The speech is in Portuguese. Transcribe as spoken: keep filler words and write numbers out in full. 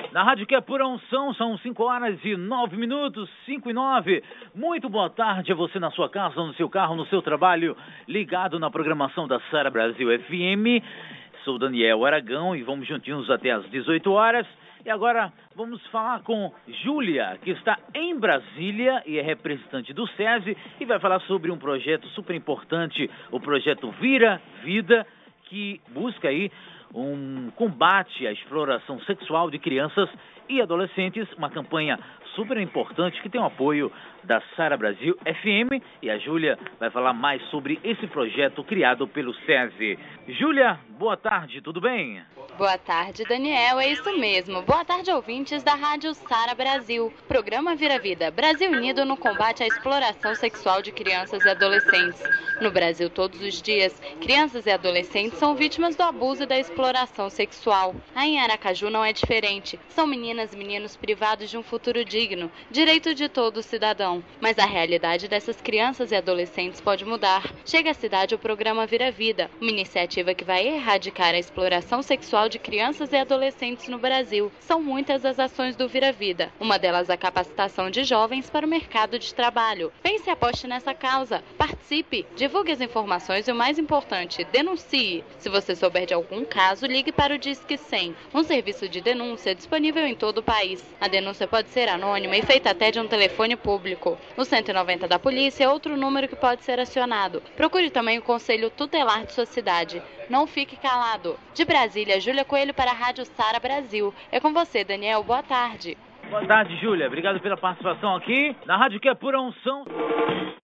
Na Rádio que é pura unção, são cinco horas e nove minutos, cinco e nove. Muito boa tarde a você na sua casa, no seu carro, no seu trabalho, ligado na programação da Sara Brasil F M. Sou Daniel Aragão e vamos juntinhos até às dezoito horas. E agora vamos falar com Júlia, que está em Brasília e é representante do SESI e vai falar sobre um projeto super importante, o projeto Vira Vida, que busca aí um combate à exploração sexual de crianças e adolescentes, uma campanha super importante que tem o apoio da Sara Brasil F M, e a Júlia vai falar mais sobre esse projeto criado pelo SESI. Júlia, boa tarde, tudo bem? Boa tarde, Daniel, é isso mesmo. Boa tarde, ouvintes da Rádio Sara Brasil. Programa Vira Vida, Brasil unido no combate à exploração sexual de crianças e adolescentes. No Brasil, todos os dias, crianças e adolescentes são vítimas do abuso e da exploração sexual. Aí em Aracaju não é diferente. São meninas e meninos privados de um futuro digno, direito de todo cidadão. Mas a realidade dessas crianças e adolescentes pode mudar. Chega à cidade o programa Vira Vida, uma iniciativa que vai erradicar a exploração sexual de crianças e adolescentes no Brasil. São muitas as ações do Vira Vida. Uma delas a capacitação de jovens para o mercado de trabalho. Pense e aposte nessa causa. Participe, divulgue as informações e o mais importante, denuncie. Se você souber de algum caso, ligue para o Disque cem, um serviço de denúncia disponível em todo o país. A denúncia pode ser anônima e feita até de um telefone público. O cento e noventa da polícia é outro número que pode ser acionado. Procure também o Conselho Tutelar de sua cidade. Não fique calado. De Brasília, Júlia Coelho para a Rádio Sara Brasil. É com você, Daniel. Boa tarde. Boa tarde, Júlia. Obrigado pela participação aqui na Rádio que é pura unção.